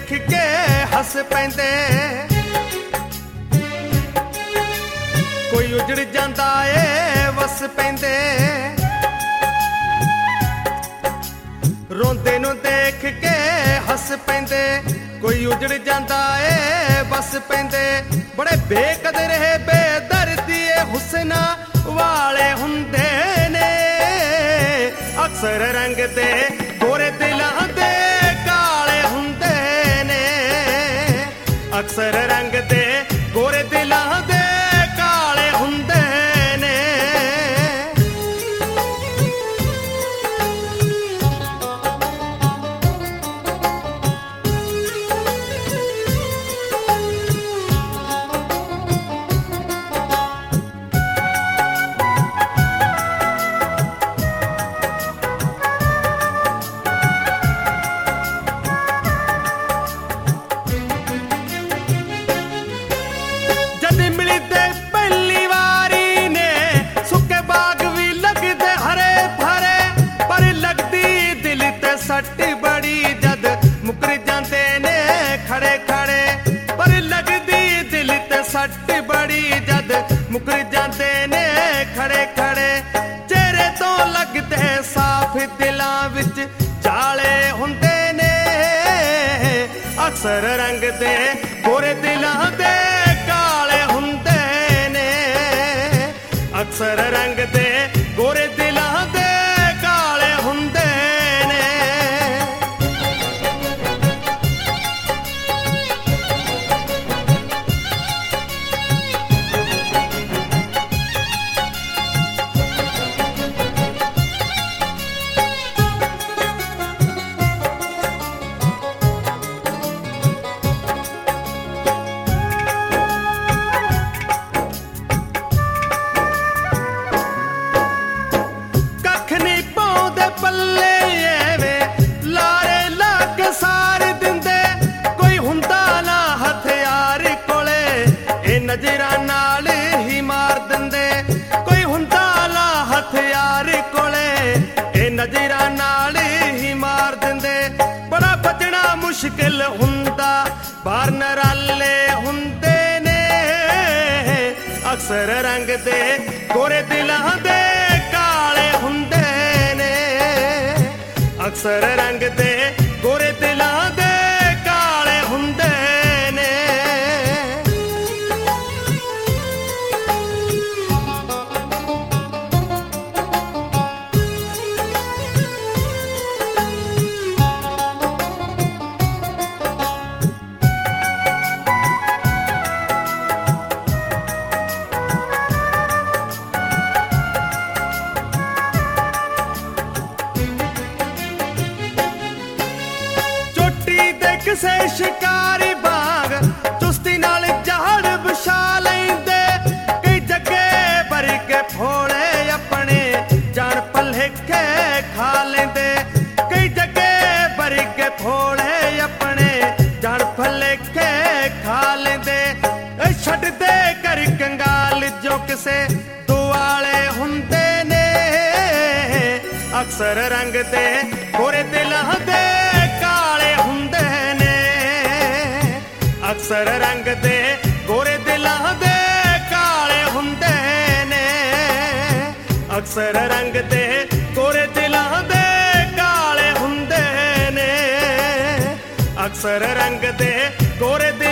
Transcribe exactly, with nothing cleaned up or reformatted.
देख के हस पैंदे कोई उजड़ जांदा ए वस पैंदे रोंदे नूं देख के हस पैंदे कोई उजड़ जांदा ए बस पैंदे बड़े बेकदर है बेदर्दी हुस्ना वाले हुंदे ने अक्सर रंग दे गोरे दिलां दे काले हुंदे ने अक्सर रंग दे गोरे दिलां दे काले हुंदे ने सट बड़ी जद मुकर जांदे ने खड़े खड़े पर लगदी दिल ते सट बड़ी जद मुकर जांदे ने खड़े खड़े चेहरे तो लगदे साफ दिलां विच जाले हुंदे ने अक्सर रंग दे गोरे दिलां दे काले हुंदे ने अक्सर रंग दे गोरे दिलां दे काले हुंदे नजरां नाल ही मार दिंदे कोई हुंदा ला हथियार कोले ए नजरां नाल ही मार दिंदे बड़ा बचना मुश्किल हुंदा बाहर नराले हुंदे ने अक्सर रंग दे गोरे दिलां दे काले हुंदे ने अक्सर रंग दे गोरे दिलां दे काले हुंदे ने किसे शिकारी बाग चुस्ती नाल झाड़ बिछा लैंदे कई जगे भर के फोड़े अपने जान भलेखे खा लेंदे कई जगे भर के फोड़े अपने जान भलेखे खा लेंदे छड्ड दे कर कंगाल जो किसे दुआले हुंदे ने अक्सर रंग दे गोरे दिलां दे काले हुंदे अक्सर रंग दे गोरे दिलां दे काले हुंदे ने अक्सर रंग दे गोरे दिलां दे काले हुंदे ने अक्सर रंग दे गोरे